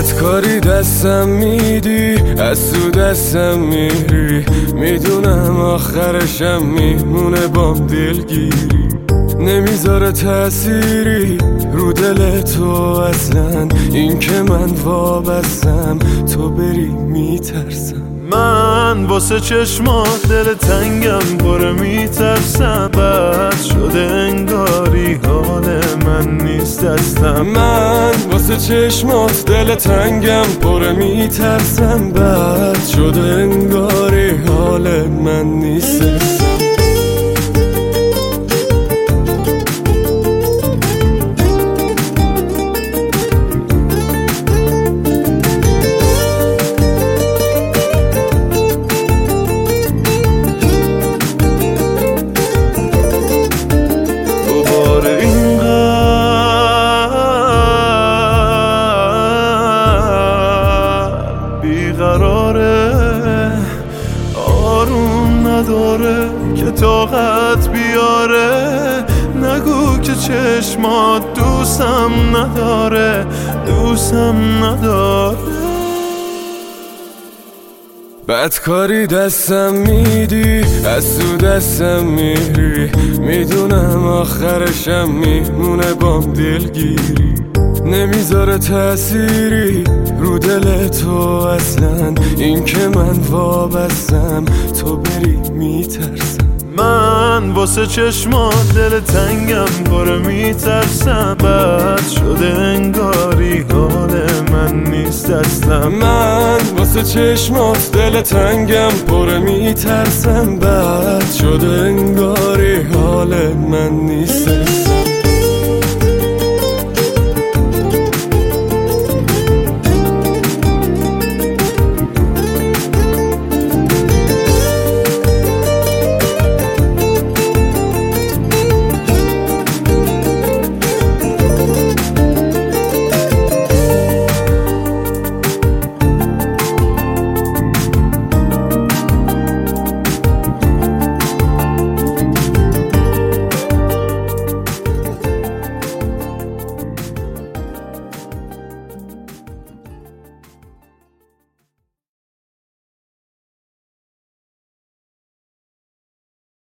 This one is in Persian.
بدکاری دستم میدی، از تو دستم میری، میدونم آخرشم میمونه بام دلگیری. نمیذاره تأثیری رو دل تو اصلا، این که من وابستم تو بری میترسم. من واسه چشمات دل تنگم پره میترسم، بد شده انگاری حال من نیست اصلا. من واسه چشمات دل تنگم پره میترسم، بد شده انگاری حال من نیست اصلا. آروم نداره که طاقت بیاره، نگو که چشمات دوستم نداره، دوستم نداره. بدکاری دستم میدی، از تو دستم میری، میدونم آخرشم میمونه بام دلگیری. نمیذاره تأثیری رو دل تو اصلا، این که من وابستم تو بری میترسم. من واسه چشمات دل تنگم پره میترسم، بد شده انگاری حال من نیست اصلا. من واسه چشمات دل تنگم پره میترسم، بد شده انگاری